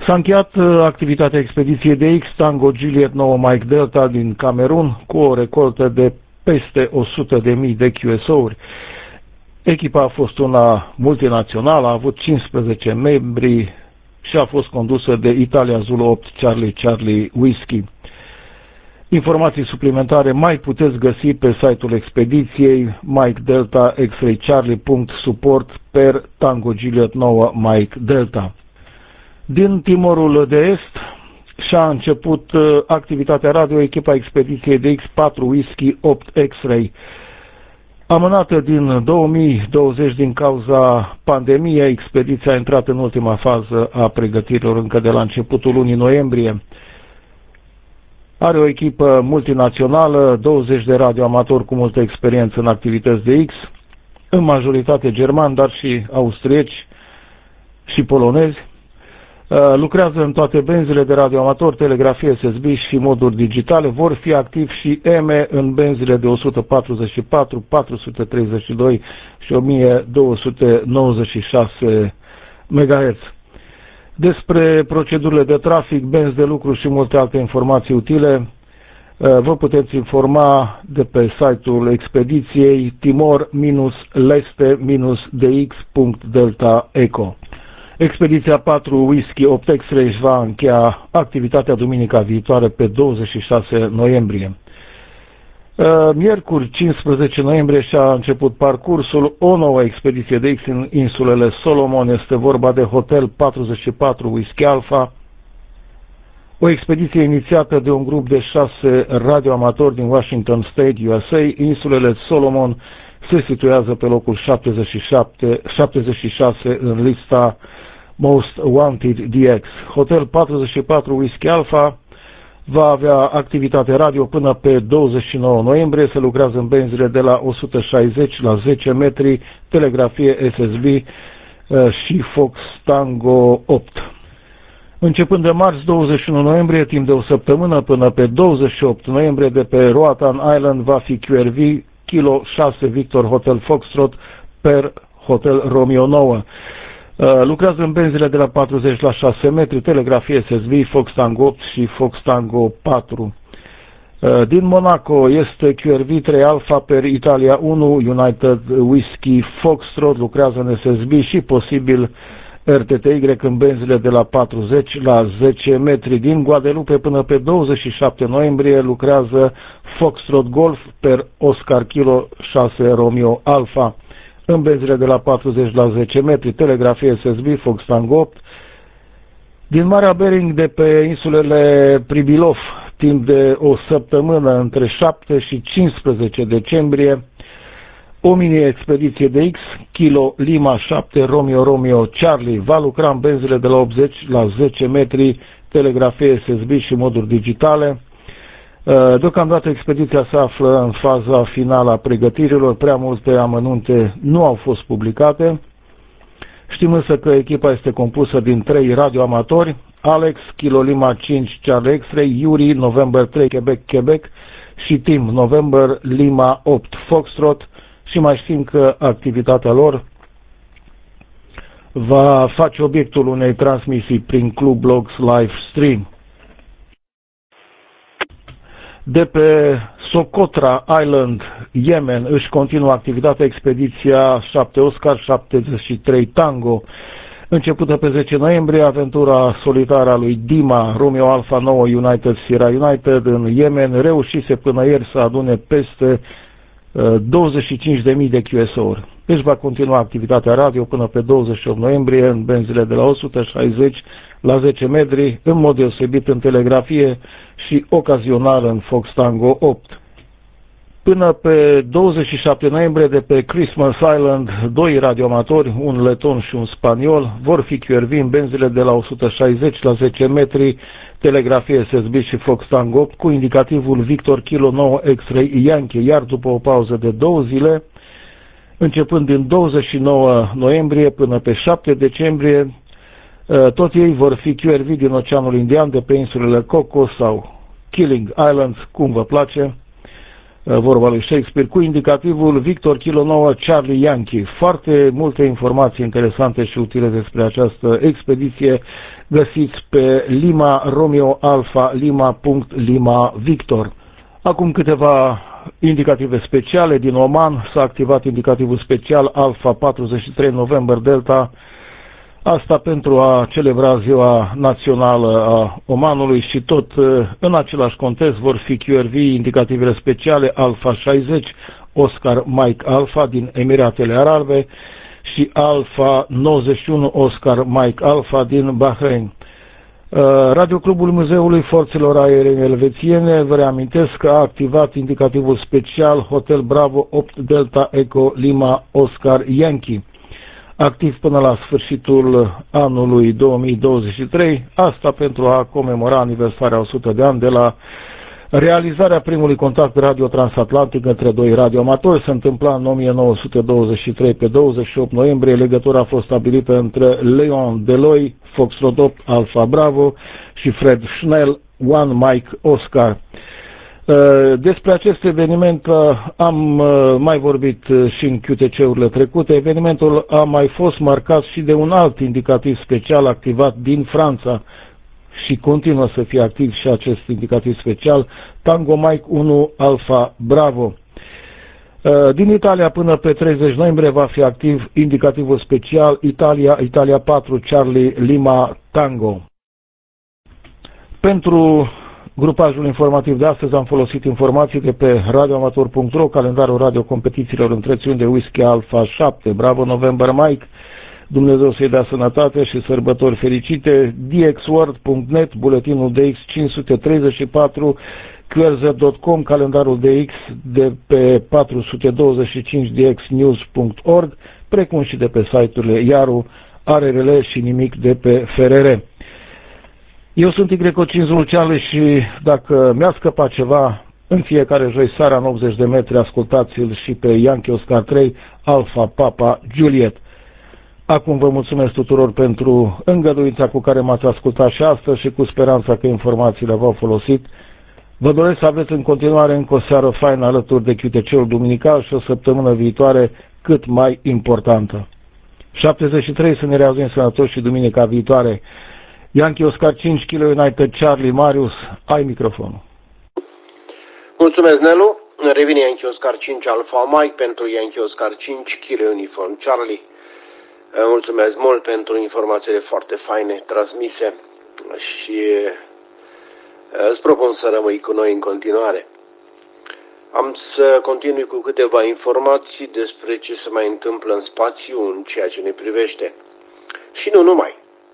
S-a încheiat activitatea expediției de X Tango Juliet 9 Mike Delta din Camerun cu o recoltă de peste 100.000 de QSO-uri. Echipa a fost una multinațională, a avut 15 membri și a fost condusă de Italia Zulu 8 Charlie Whiskey. Informații suplimentare mai puteți găsi pe site-ul expediției Mike Delta X-Ray Charlie.support per Tango Juliet 9 Mike Delta. Din Timorul de Est și-a început activitatea radio echipa expediției de X4 Whiskey 8 X-Ray. Amânată din 2020 din cauza pandemiei, expediția a intrat în ultima fază a pregătirilor încă de la începutul lunii noiembrie. Are o echipă multinațională, 20 de radioamatori cu multă experiență în activități de X, în majoritate germani, dar și austrieci și polonezi. Lucrează în toate benzile de radioamator, telegrafie SSB și moduri digitale. Vor fi activi și EME în benzile de 144, 432 și 1296 MHz. Despre procedurile de trafic, benzi de lucru și multe alte informații utile vă puteți informa de pe site-ul expediției timor-leste-dx.delta-eco. Expediția 4 Whisky 8 X-Ray își va încheia activitatea duminica viitoare pe 26 noiembrie. Miercuri 15 noiembrie și-a început parcursul o nouă expediție de X în insulele Solomon. Este vorba de Hotel 44 Whisky Alpha, o expediție inițiată de un grup de 6 radioamatori din Washington State, USA. Insulele Solomon se situează pe locul 76 în lista Most Wanted DX. Hotel 44 Whisky Alpha va avea activitate radio până pe 29 noiembrie. Se lucrează în benzile de la 160 la 10 metri, telegrafie SSB și Fox Tango 8. Începând de marți 21 noiembrie, timp de o săptămână până pe 28 noiembrie, de pe Roatan Island va fi QRV Kilo 6 Victor Hotel Foxtrot per Hotel Romeo 9. Lucrează în benzile de la 40 la 6 metri, telegrafie SSB, Fox Tango 8 și Fox Tango 4. Din Monaco este QRV 3 Alpha per Italia 1 United Whiskey Foxtrot, lucrează în SSB și posibil RTTY în benzile de la 40 la 10 metri. Din Guadeloupe până pe 27 noiembrie lucrează Foxtrot Golf per Oscar Kilo 6 Romeo Alpha în benzile de la 40 la 10 metri, telegrafie SSB, Fox Tango 8. Din Marea Bering, de pe insulele Pribilov, timp de o săptămână între 7 și 15 decembrie, o mini-expediție de X, Kilo Lima 7 Romeo Charlie, va lucra în benzile de la 80 la 10 metri, telegrafie SSB și moduri digitale. Deocamdată expediția se află în faza finală a pregătirilor, prea multe amănunte nu au fost publicate. Știm însă că echipa este compusă din 3 radioamatori: Alex, Kilo Lima 5 Charlie X-Ray, Yuri, November 3 Quebec și Tim, November Lima 8 Foxtrot, și mai știm că activitatea lor va face obiectul unei transmisii prin Club Blogs Live Stream. De pe Socotra Island, Yemen, își continuă activitatea expediția 7 Oscar 73 Tango. Începută pe 10 noiembrie, aventura solitară a lui Dima, Romeo Alpha 9 United Sierra United în Yemen, reușise până ieri să adune peste 25.000 de QSO-uri. Își va continua activitatea radio până pe 28 noiembrie în benzile de la 160 la 10 metri, în mod deosebit în telegrafie și ocazional în Fox Tango 8. Până pe 27 noiembrie, de pe Christmas Island, 2 radioamatori, un leton și un spaniol, vor fi QRV în benzile de la 160 la 10 metri, telegrafie SSB și Fox Tango 8, cu indicativul Victor Kilo 9 X-Ray Yankee, iar după o pauză de 2 zile, începând din 29 noiembrie până pe 7 decembrie, toți ei vor fi QRV din Oceanul Indian, de pe insulele Cocos sau Killing Islands, cum vă place. vorba lui Shakespeare, cu indicativul Victor Kilo 9 Charlie Yankee. Foarte multe informații interesante și utile despre această expediție găsiți pe Lima Romeo Alpha Lima Victor. Acum câteva indicative speciale din Oman. S-a activat indicativul special Alpha 43 November Delta. Asta pentru a celebra ziua națională a Omanului și tot în același context vor fi QRV indicativele speciale Alpha 60 Oscar Mike Alpha din Emiratele Arabe și Alpha 91 Oscar Mike Alpha din Bahrain. Radioclubul Muzeului Forțelor Aeriene Elvețiene, vă reamintesc că a activat indicativul special Hotel Bravo 8 Delta Echo Lima Oscar Yankee, activ până la sfârșitul anului 2023, asta pentru a comemora aniversarea 100 de ani de la realizarea primului contact radio transatlantic între doi radioamatori. Se întâmpla în 1923, pe 28 noiembrie, legătura a fost stabilită între Leon Deloy, Foxtrot 8 Alpha Bravo și Fred Schnell, One Mike Oscar. Despre acest eveniment am mai vorbit și în QTC-urile trecute. Evenimentul a mai fost marcat și de un alt indicativ special activat din Franța și continuă să fie activ și acest indicativ special, Tango Mike 1 Alpha Bravo. Din Italia până pe 30 noiembrie va fi activ indicativul special Italia 4 Charlie Lima Tango. Pentru grupajul informativ de astăzi am folosit informații de pe radioamator.ro, calendarul radio competițiilor întrețiuni de Whisky Alpha 7, Bravo November Mike, Dumnezeu să-i dea sănătate și sărbători fericite, dxworld.net, buletinul DX 534, qrz.com, calendarul DX de pe 425dxnews.org, precum și de pe site-urile Iaru, ARRL și nimic de pe FRR. Eu sunt Y5 Luceale și dacă mi-a scăpat ceva, în fiecare joi seara în 80 de metri ascultați-l și pe Yankee Oscar 3 Alpha Papa Juliet. Acum vă mulțumesc tuturor pentru îngăduința cu care m-ați ascultat și astăzi și cu speranța că informațiile v-au folosit. Vă doresc să aveți în continuare încă o seară faină alături de QTC-ul duminical și o săptămână viitoare cât mai importantă. 73 să ne reauzim sănătoși și duminica viitoare. Yankee Oscar 5 Kilo United Charlie Marius, ai microfonul. Mulțumesc, Nelu. Revine Yankee Oscar 5 Alpha Mike pentru Yankee Oscar 5 Kilo Uniform Charlie. Mulțumesc mult pentru informațiile foarte faine transmise și îți propun să rămâi cu noi în continuare. Am să continui cu câteva informații despre ce se mai întâmplă în spațiu în ceea ce ne privește. Și nu numai.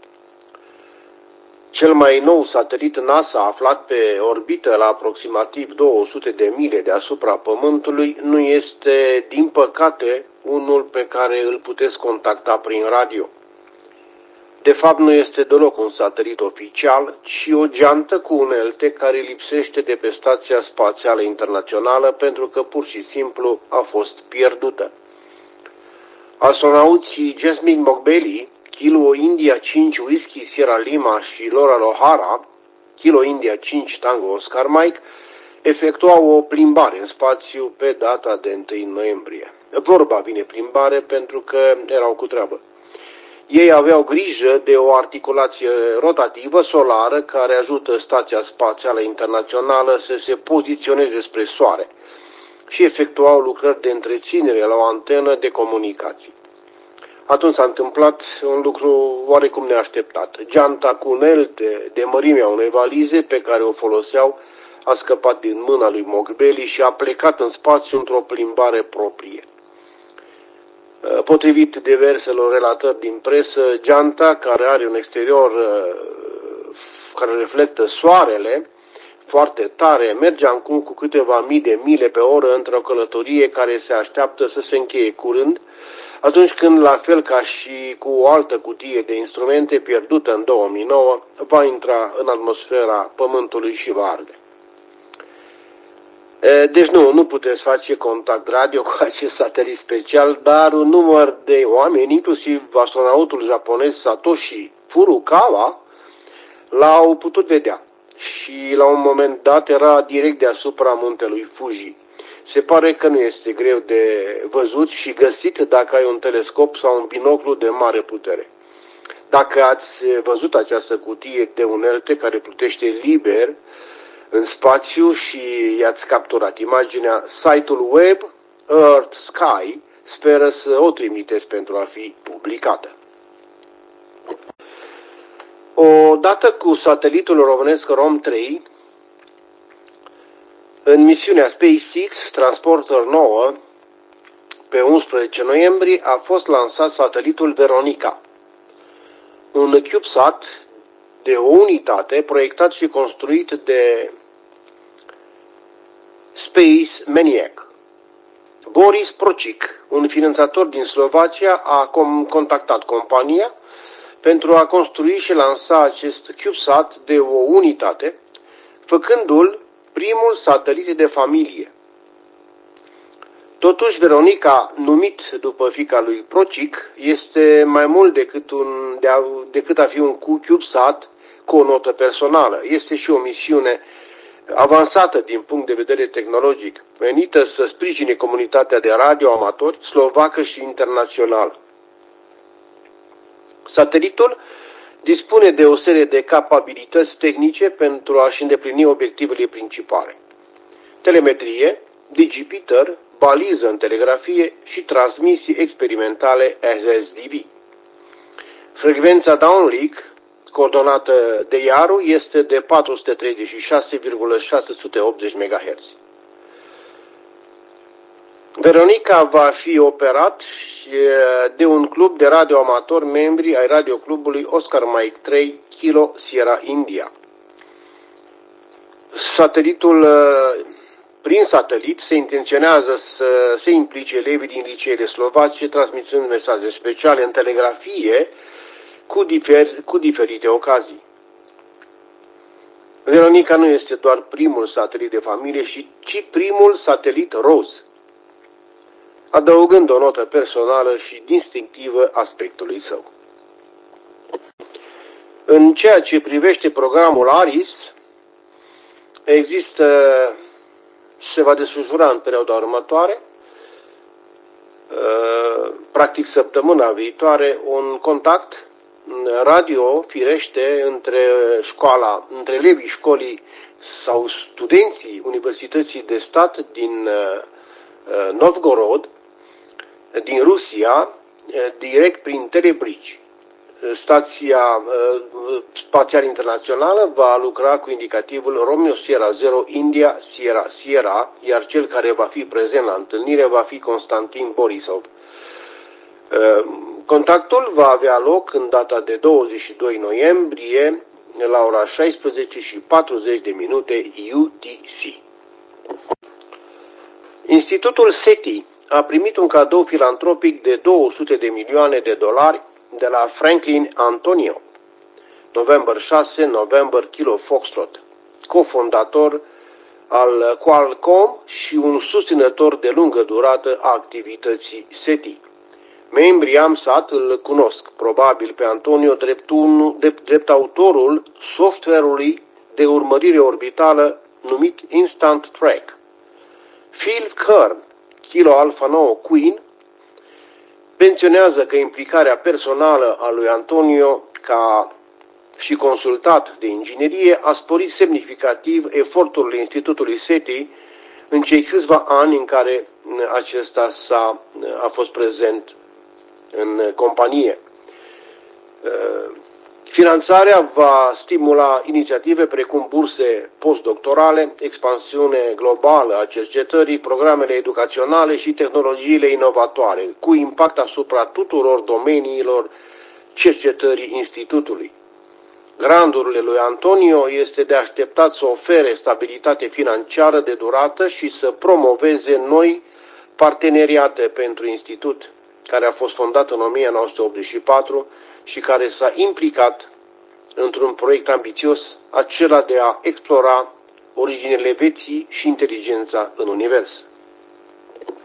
Cel mai nou satelit NASA aflat pe orbită la aproximativ 200 de mile deasupra Pământului nu este, din păcate, unul pe care îl puteți contacta prin radio. De fapt, nu este deloc un satelit oficial, ci o geantă cu unelte care lipsește de pe Stația Spațială Internațională pentru că pur și simplu a fost pierdută. Astronauții Jasmine Mogbelli, Kilo India 5 Whisky Sierra Lima și Laura O'Hara, Kilo India 5 Tango Oscar Mike, efectuau o plimbare în spațiu pe data de 1 noiembrie. Vorba vine plimbare pentru că erau cu treabă. Ei aveau grijă de o articulație rotativă solară care ajută Stația Spațială Internațională să se poziționeze spre Soare și efectuau lucrări de întreținere la o antenă de comunicații. Atunci s-a întâmplat un lucru oarecum neașteptat. Geanta cu unelte de mărimea unei valize pe care o foloseau a scăpat din mâna lui Mogbelli și a plecat în spațiu într-o plimbare proprie. Potrivit diverselor relatări din presă, geanta, care are un exterior care reflectă soarele foarte tare, merge acum cu câteva mii de mile pe oră într-o călătorie care se așteaptă să se încheie curând, atunci când, la fel ca și cu o altă cutie de instrumente pierdută în 2009, va intra în atmosfera Pământului și va arde. Deci nu puteți face contact radio cu acest satelit special, dar un număr de oameni, inclusiv astronautul japonez Satoshi Furukawa, l-au putut vedea și la un moment dat era direct deasupra muntelui Fuji. Se pare că nu este greu de văzut și găsit dacă ai un telescop sau un binoclu de mare putere. Dacă ați văzut această cutie de unelte care plutește liber în spațiu și i-ați capturat imaginea, site-ul web Earth Sky speră să o trimiteți pentru a fi publicată. Odată cu satelitul românesc Rom-3, în misiunea SpaceX Transporter 9, pe 11 noiembrie, a fost lansat satelitul Veronica, un CubeSat de o unitate proiectat și construit de Space Maniac. Boris Procic, un finanțator din Slovacia, a contactat compania pentru a construi și lansa acest CubeSat de o unitate, făcându-l primul satelit de familie. Totuși, Veronica, numit după fiica lui Procic, este mai mult decât a fi un CubeSat cu o notă personală. Este și o misiune avansată din punct de vedere tehnologic, menită să sprijine comunitatea de radioamatori slovacă și internațională. Satelitul dispune de o serie de capabilități tehnice pentru a-și îndeplini obiectivele principale: telemetrie, digipeater, baliză în telegrafie și transmisii experimentale SSDV. Frecvența downlink, coordonată de IARU, este de 436,680 MHz. Veronica va fi operat de un club de radioamatori membri ai radioclubului Oscar Mike 3 Kilo Sierra India. Prin satelit se intenționează să se implice elevii din liceele slovace, transmițând mesaje speciale în telegrafie cu diferite ocazii. Veronica nu este doar primul satelit de familie, ci primul satelit roz, adăugând o notă personală și distinctivă aspectului său. În ceea ce privește programul ARIS, se va desfășura în perioada următoare, practic săptămâna viitoare, un contact radio, firește, între elevii școlii sau studenții Universității de Stat din Novgorod, din Rusia, direct prin Telebridge. Stația spațială internațională va lucra cu indicativul Romeo Sierra 0 India Sierra Sierra, iar cel care va fi prezent la întâlnire va fi Constantin Borisov. Contactul va avea loc în data de 22 noiembrie la ora 16:40 UTC. Institutul SETI a primit un cadou filantropic de $200 de milioane de la Franklin Antonio, November 6, November Kilo Foxtrot, cofondator al Qualcomm și un susținător de lungă durată a activității SETI. Membrii AMSAT îl cunosc probabil pe Antonio drept autorul software-ului de urmărire orbitală numit Instant Track. Phil Kern, Kilo Alpha 9 Queen, menționează că implicarea personală a lui Antonio ca și consultat de inginerie a sporit semnificativ eforturile Institutului SETI în cei câțiva ani în care acesta a fost prezent în companie. Finanțarea va stimula inițiative precum burse postdoctorale, expansiune globală a cercetării, programele educaționale și tehnologiile inovatoare, cu impact asupra tuturor domeniilor cercetării institutului. Grandurile lui Antonio este de așteptat să ofere stabilitate financiară de durată și să promoveze noi parteneriate pentru institut, care a fost fondat în 1984 și care s-a implicat într-un proiect ambițios, acela de a explora originele vieții și inteligența în univers.